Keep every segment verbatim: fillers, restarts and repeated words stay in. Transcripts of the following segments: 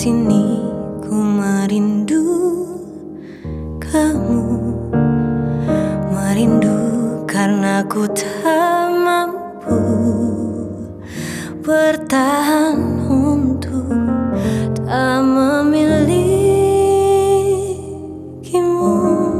sini ku merindu kamu, merindu karena ku tak mampu bertahan untuk tak memilikimu.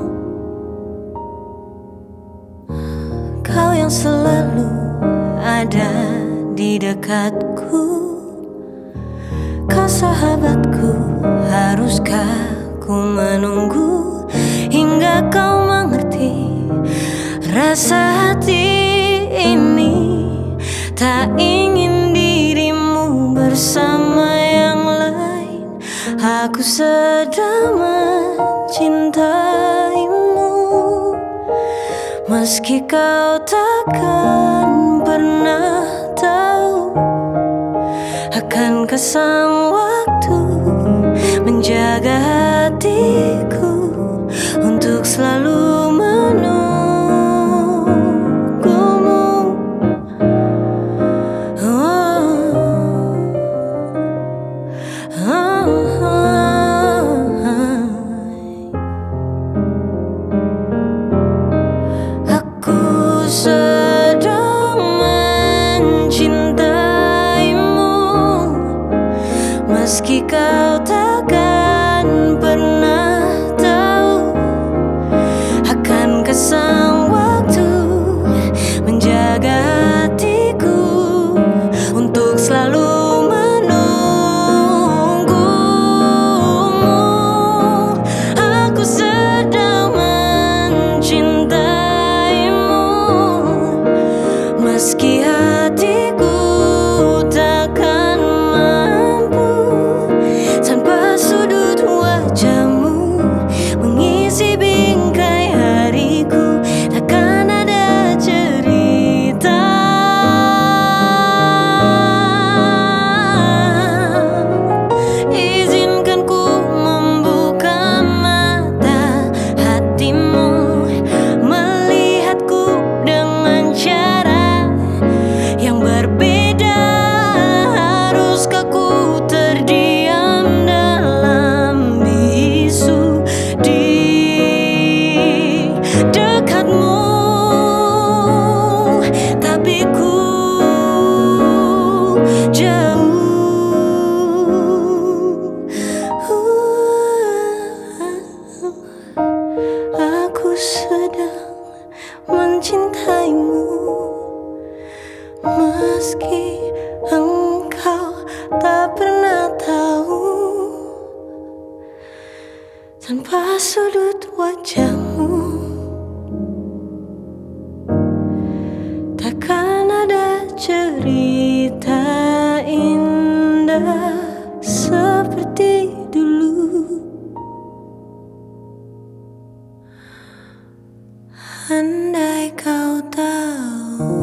Kau yang selalu ada di dekatku, kau sahabatku, haruskah ku menunggu hingga kau mengerti rasa hati ini tak ingin dirimu bersama yang lain. Aku sedang mencintaimu, meski kau takkan pernah tahu. Akankah sang waktu menjaga hatiku untuk selalu menunggumu? Oh, oh, oh. Aku sedang mencintaimu, meski kau takkan pernah tahu. Akankah sang waktu menjaga hatiku untuk selalu menunggumu? Aku sedang mencintaimu, meski hatiku takkan mampu tanpa sudut wajahmu mengisi bingkai hariku. Takkan ada cerita izinkan ku membuka mata hatimu, melihatku dengan cara yang berbeda. Haruskah ku terdiam dalam bisu di dekatmu, tapi ku jauh. Aku sedang mencintaimu, meski engkau tak pernah tahu. Tanpa sudut wajahmu takkan ada cerita indah seperti dulu. Andai kau tahu